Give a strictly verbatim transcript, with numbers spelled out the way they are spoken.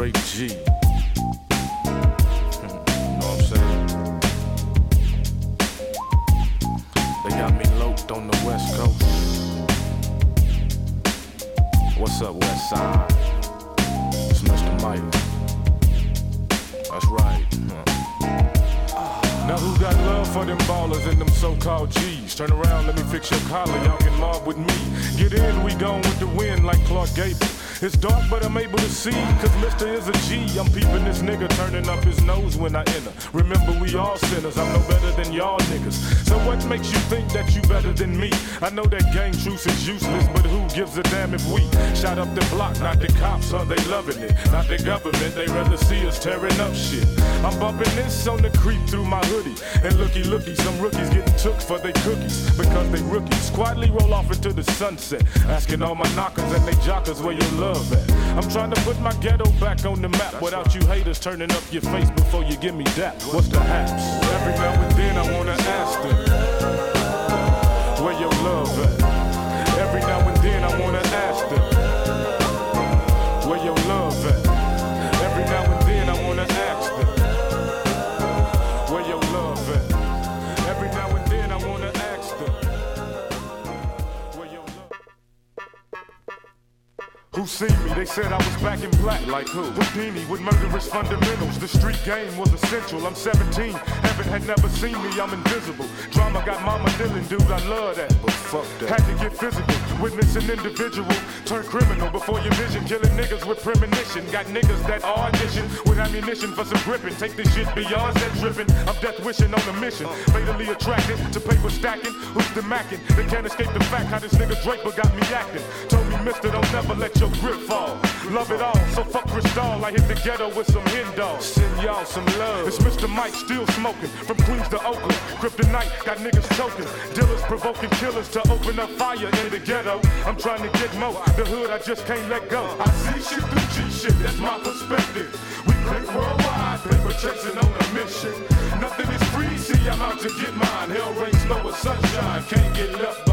straight G. Hmm, you know what I'm saying? They got me loped on the West Coast. What's up, West Side? It's Mister Mike. That's right. Huh. Now who got love for them ballers and them so-called G's? Turn around, let me fix your collar, y'all can mob with me. Get in, we gone with the wind like Clark Gable. It's dark, but I'm able to see, cause Mister is a G. I'm peeping this nigga turning up his nose when I enter. Remember, we all sinners, I'm no better than y'all niggas. So what makes you think that you better than me? I know that gang truce is useless, but who gives a damn if we shot up the block? Not the cops, huh? They loving it. Not the government, they rather see us tearing up shit. I'm bumping this on the creep through my hoodie. And looky, looky, some rookies getting took for they cookies. Because they rookies quietly roll off into the sunset. Asking all my knockers and they jockers where your love at. I'm trying to put my ghetto back on the map. That's without right. You haters turning up your face before you give me that. What's the haps? Every now and then I wanna ask them, where your love at? Every now and then I wanna ask them, where your love at? Every now and then I wanna ask them, where your love at? Every now and then I wanna ask them, where your love. Who seen me? They said I was back in black. Like who? Houdini with murderous fundamentals. The street game was essential. I'm seventeen. Heaven had never seen me. I'm invisible. Drama got mama Dylan, dude. I love that. But fuck that. Had to get physical. Witness an individual turn criminal before your vision. Killing niggas with premonition. Got niggas that audition with ammunition for some gripping. Take this shit beyond that dripping. I'm death wishing on a mission. Fatally attracted to paper stacking. Who's the macking? They can't escape the fact how this nigga Draper got me acting. Told me, mister, don't never let your grip fall. Love it all, so fuck Cristal. I hit the ghetto with some hen dogs. Send y'all some love. It's Mister Mike still smoking from Queens to Oakland. Kryptonite got niggas choking. Dealers provoking killers to open up fire in the ghetto. I'm trying to get more. The hood I just can't let go. I see shit through G shit. That's my perspective. We click worldwide, paper chasing on a mission. Nothing is free. See, I'm out to get mine. Hell rain, snow, or sunshine. Can't get left.